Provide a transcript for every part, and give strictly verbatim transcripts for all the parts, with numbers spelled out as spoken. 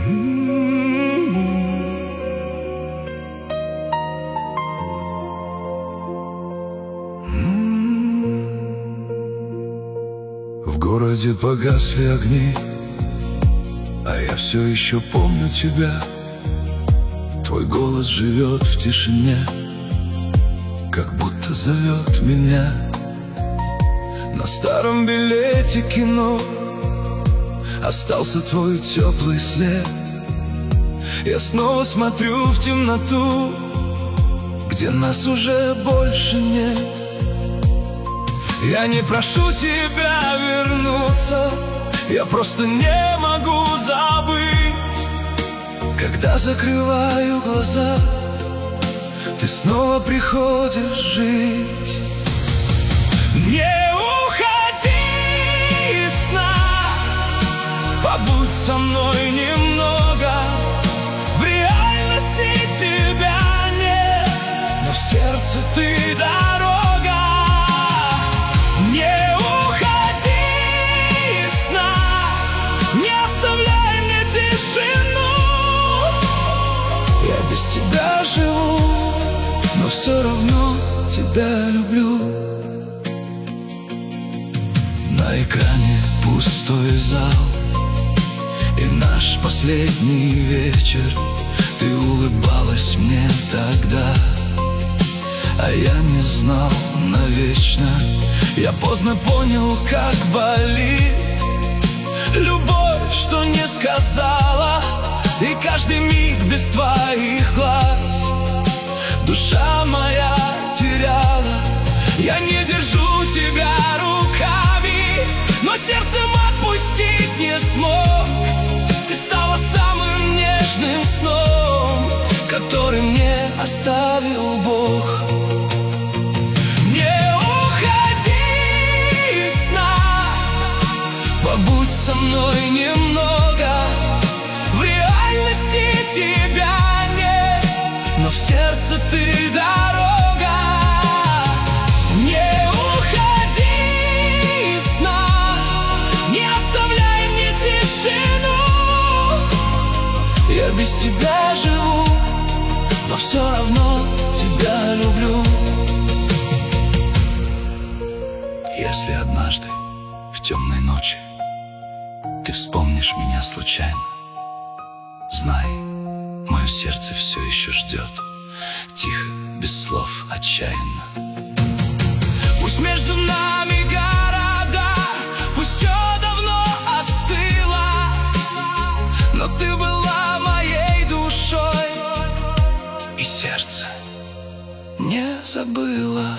В городе погасли огни, а я все еще помню тебя. Твой голос живет в тишине, как будто зовет меня. На старом билете кино остался твой теплый след. Я снова смотрю в темноту, где нас уже больше нет. Я не прошу тебя вернуться, я просто не могу забыть. Когда закрываю глаза, ты снова приходишь жить. Не уходи из сна, побудь со мной немного. В реальности тебя нет, но в сердце ты дорога. Не уходи из сна, не оставляй мне тишину. Я без тебя живу, но все равно тебя люблю. На экране пустой зал и наш последний вечер. Ты улыбалась мне тогда, а я не знал навечно. Я поздно понял, как болит любовь, что не сказала. И каждый миг без твоих глаз душа моя теряла. Я не держу тебя руками, но сердцем отпустить не смог. Ты стала самым нежным сном, который мне оставил Бог. Не уходи из сна, побудь со мной немного. В реальности тебя нет, но в сердце ты дорога. Не уходи из сна, не оставляй мне тишину. Я без тебя живу, но все равно тебя люблю. Если однажды в темной ночи ты вспомнишь меня случайно, знай, мое сердце все еще ждет, тихо, без слов, отчаянно. Пусть между нами города, пусть все давно остыло, но ты была моей душой, и сердце не забыло.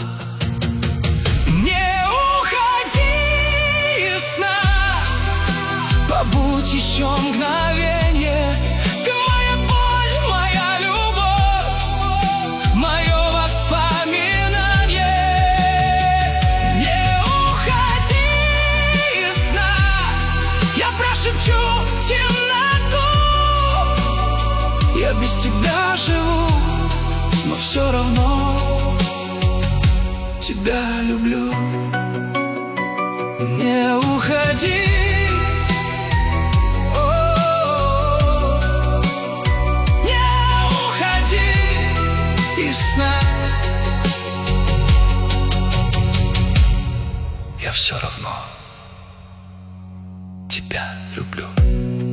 Не уходи из сна, побудь еще мгновенье. Ты моя боль, моя любовь, мое воспоминание. Не уходи из сна, я прошепчу в темноту. Я без тебя живу, но все равно тебя люблю. Не уходи, о-о-о. Не уходи из сна. Я все равно тебя люблю.